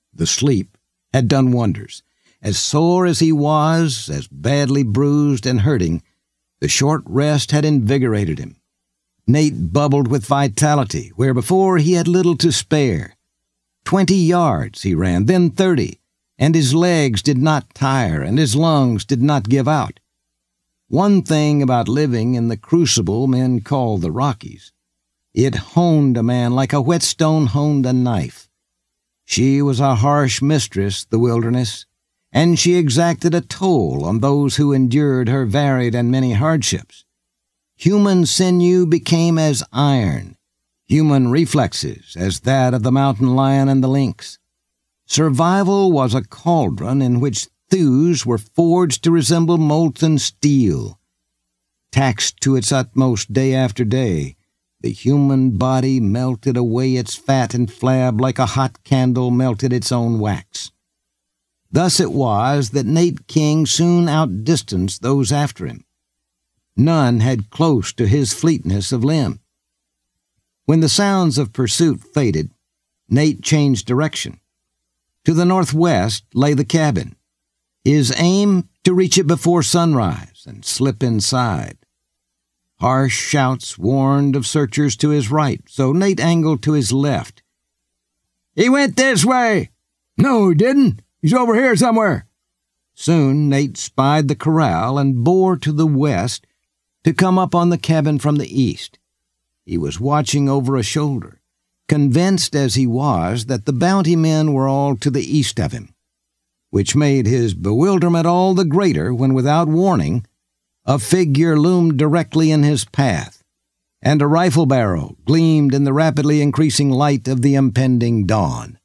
The sleep had done wonders. As sore as he was, as badly bruised and hurting, the short rest had invigorated him. Nate bubbled with vitality, where before he had little to spare. 20 yards he ran, then 30, and his legs did not tire, and his lungs did not give out. One thing about living in the crucible men call the Rockies: it honed a man like a whetstone honed a knife. She was a harsh mistress, the wilderness, and she exacted a toll on those who endured her varied and many hardships. Human sinew became as iron, human reflexes as that of the mountain lion and the lynx. Survival was a cauldron in which thews were forged to resemble molten steel. Taxed to its utmost day after day, the human body melted away its fat and flab like a hot candle melted its own wax. Thus it was that Nate King soon outdistanced those after him. None had close to his fleetness of limb. When the sounds of pursuit faded, Nate changed direction. To the northwest lay the cabin, his aim to reach it before sunrise and slip inside. Harsh shouts warned of searchers to his right, so Nate angled to his left. "He went this way!" "No, he didn't. He's over here somewhere." Soon Nate spied the corral and bore to the west to come up on the cabin from the east. He was watching over a shoulder, convinced as he was that the bounty men were all to the east of him, which made his bewilderment all the greater when, without warning, a figure loomed directly in his path, and a rifle barrel gleamed in the rapidly increasing light of the impending dawn.